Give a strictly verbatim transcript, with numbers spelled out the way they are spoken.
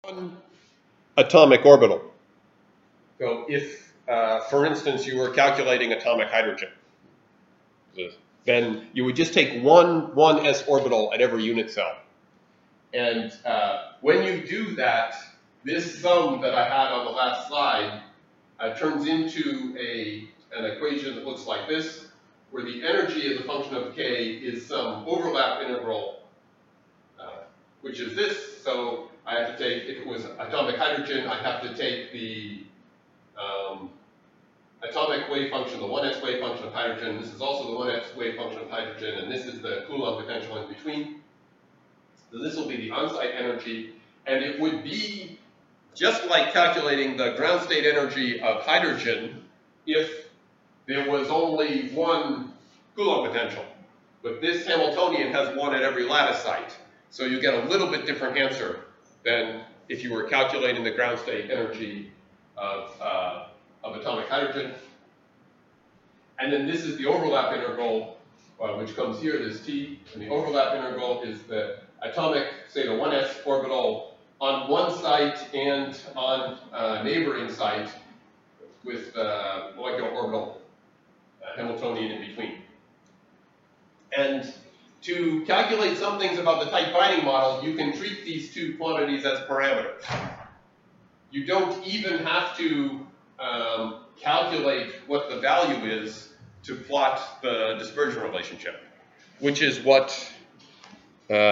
one atomic orbital. So if, uh, for instance, you were calculating atomic hydrogen, then you would just take one one s orbital at every unit cell. And uh, when you do that, this sum that I had on the last slide uh, turns into a, an equation that looks like this, where the energy as a function of k is some overlap integral, uh, which is this. So I have to take, if it was atomic hydrogen, I'd have to take the um, atomic wave function, the one s wave function of hydrogen. This is also the one s wave function of hydrogen, and this is the Coulomb potential in between. So this will be the on-site energy, and it would be just like calculating the ground state energy of hydrogen if there was only one Coulomb potential. But this Hamiltonian has one at every lattice site. So you get a little bit different answer than if you were calculating the ground state energy of, uh, of atomic hydrogen. And then this is the overlap integral, uh, which comes here, this T. And the overlap integral is the atomic, say the one s orbital on one site and on a neighboring site with uh, molecular orbital uh, Hamiltonian in between. And to calculate some things about the tight binding model, you can treat these two quantities as parameters. You don't even have to um, calculate what the value is to plot the dispersion relationship, which is what